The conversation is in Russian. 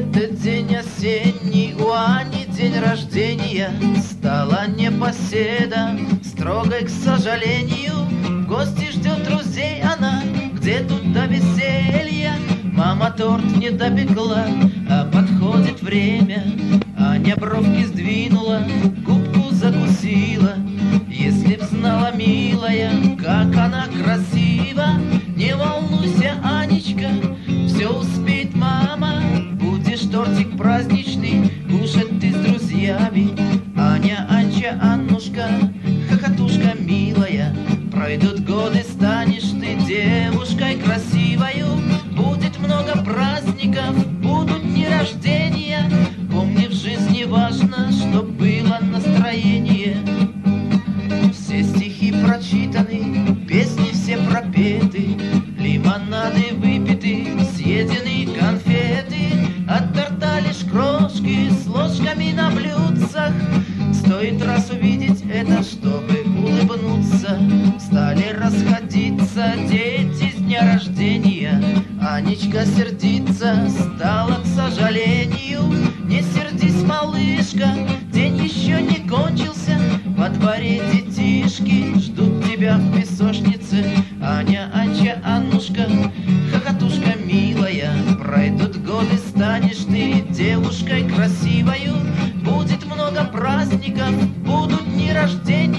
этот день осенний, у Ани день рождения. Стала непоседа, строгой, к сожалению. В гости ждет друзей она, где тут до веселья. Мама торт не допекла, а подходит время. Аня бровки сдвинула, губку закусила. Если б знала, милая, как она красива. Не волнуйся, Анечка, все успеет мама. Будешь тортик праздничный кушать ты с друзьями. Аня, Анча, Аннушка, хохотушка милая. Пройдут годы, станешь ты девушкой красивою. Будет много праздников, будут дни рождения. Помни, в жизни важно, чтоб было настроение. Все стихи прочитаны, песни все пропеты, лимонады выпиты, съедены конфеты. От торта лишь крошки с ложками на блюдцах. Стоит раз увидеть это, чтобы улыбнуться. Стали расходиться дети с дня рождения. Анечка сердиться стала, к сожалению. Не сердись, малышка, день еще не кончился. Во дворе детишки ждут тебя в песочнице. Аня, Анча, Аннушка, хохотушка милая. Пройдут годы, станешь ты девушкой красивою. Будет много праздников, будут дни рождения.